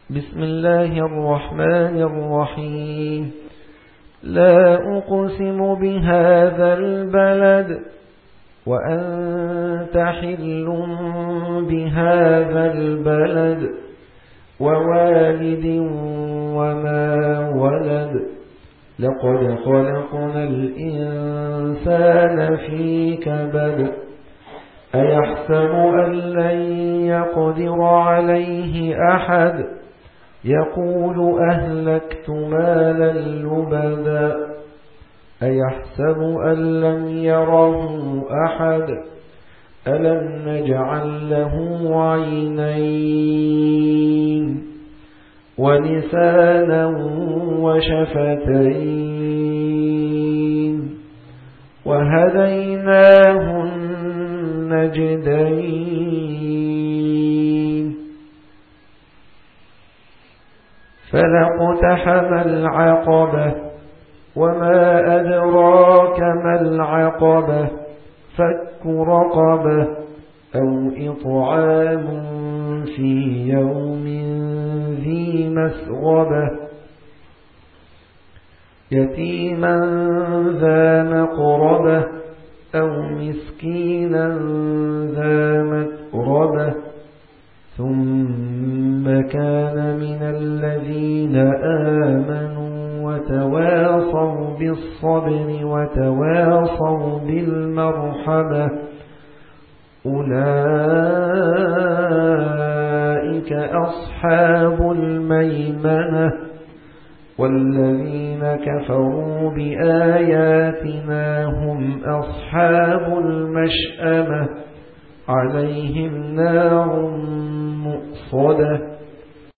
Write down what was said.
بسم الله الرحمن الرحيم. لا أقسم بهذا البلد وأنت حل بهذا البلد ووالد وما ولد لقد خلقنا الإنسان في كبد أيحسب أن لن يقدر عليه أحد يقول أهلكت مالا لبدا أيحسب أن لم يره أحد ألم نجعل له عينين ولسانا وشفتين وهديناه النجدين فلاقتحم العقبة وما أدراك ما العقبة فك رقبة أو إطعام في يوم ذي مسغبة يتيما ذا مقربة أو مسكينا ذا متربة ثم كان من الذين آمنوا وتواصوا بالصبر وتواصوا بالمرحمة أولئك أصحاب الميمنة والذين كفروا بآياتنا هم أصحاب المشأمة عليهم نار مؤصدة